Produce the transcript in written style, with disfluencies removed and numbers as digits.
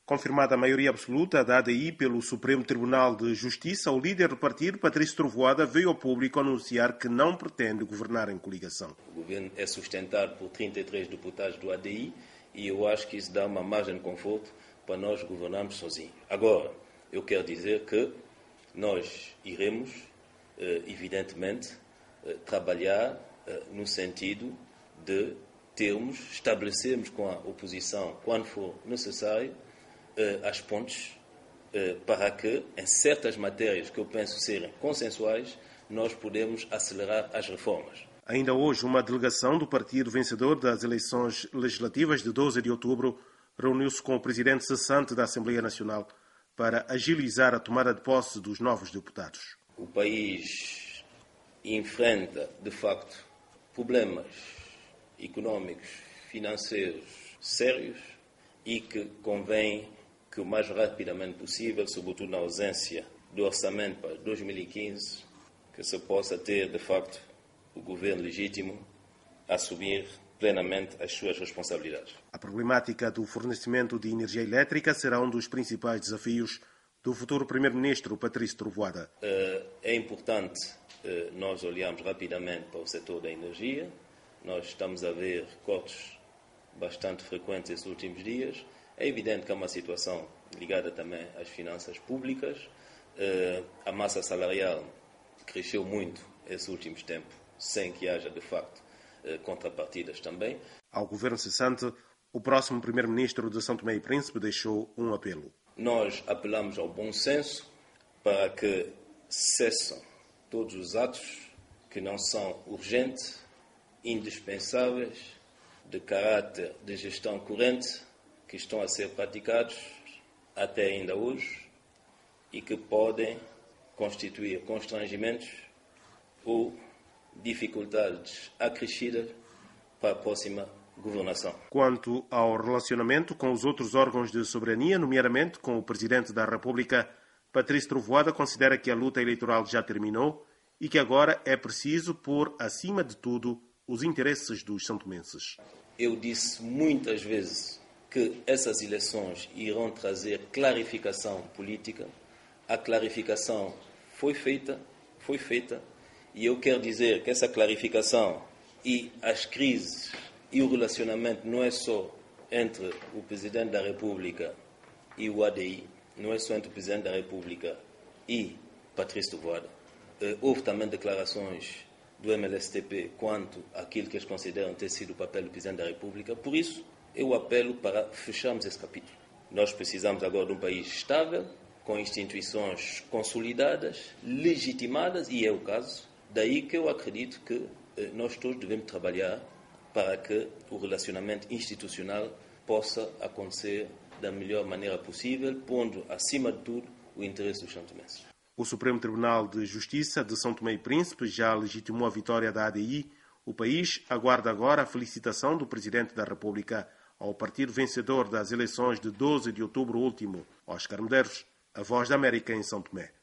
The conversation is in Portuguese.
Confirmada a maioria absoluta da ADI pelo Supremo Tribunal de Justiça, o líder do partido, Patrício Trovoada, veio ao público anunciar que não pretende governar em coligação. O governo é sustentado por 33 deputados do ADI e eu acho que isso dá uma margem de conforto para nós governarmos sozinhos. Agora, eu quero dizer que nós iremos, evidentemente, trabalhar no sentido de estabelecermos com a oposição, quando for necessário, as pontes para que, em certas matérias que eu penso serem consensuais, nós podemos acelerar as reformas. Ainda hoje, uma delegação do partido vencedor das eleições legislativas de 12 de outubro reuniu-se com o presidente cessante da Assembleia Nacional para agilizar a tomada de posse dos novos deputados. O país enfrenta, de facto, problemas económicos, financeiros sérios e que convém que o mais rapidamente possível, sobretudo na ausência do orçamento para 2015, que se possa ter, de facto, o governo legítimo a assumir plenamente as suas responsabilidades. A problemática do fornecimento de energia elétrica será um dos principais desafios do futuro primeiro-ministro Patrício Trovoada. É importante nós olharmos rapidamente para o setor da energia. Nós estamos a ver cortes bastante frequentes esses últimos dias. É evidente que é uma situação ligada também às finanças públicas. A massa salarial cresceu muito esses últimos tempos, sem que haja, de facto, contrapartidas também. Ao governo cessante, o próximo primeiro-ministro de São Tomé e Príncipe deixou um apelo. Nós apelamos ao bom senso para que cessem todos os atos que não são urgentes, indispensáveis, de caráter de gestão corrente, que estão a ser praticados até ainda hoje e que podem constituir constrangimentos ou dificuldades acrescidas para a próxima governação. Quanto ao relacionamento com os outros órgãos de soberania, nomeadamente com o Presidente da República, Patrício Trovoada considera que a luta eleitoral já terminou e que agora é preciso pôr, acima de tudo, os interesses dos santomenses. Eu disse muitas vezes que essas eleições irão trazer clarificação política. A clarificação foi feita, e eu quero dizer que essa clarificação e as crises e o relacionamento não é só entre o Presidente da República e o ADI, não é só entre o Presidente da República e Patrício Trovoada. Houve também declarações do MLSTP quanto àquilo que eles consideram ter sido o papel do Presidente da República. Por isso, eu apelo para fecharmos esse capítulo. Nós precisamos agora de um país estável, com instituições consolidadas, legitimadas, e é o caso. Daí que eu acredito que nós todos devemos trabalhar para que o relacionamento institucional possa acontecer da melhor maneira possível, pondo, acima de tudo, o interesse dos santomenses. O Supremo Tribunal de Justiça de São Tomé e Príncipe já legitimou a vitória da ADI. O país aguarda agora a felicitação do Presidente da República ao partido vencedor das eleições de 12 de outubro último, Oscar Medeiros, a Voz da América em São Tomé.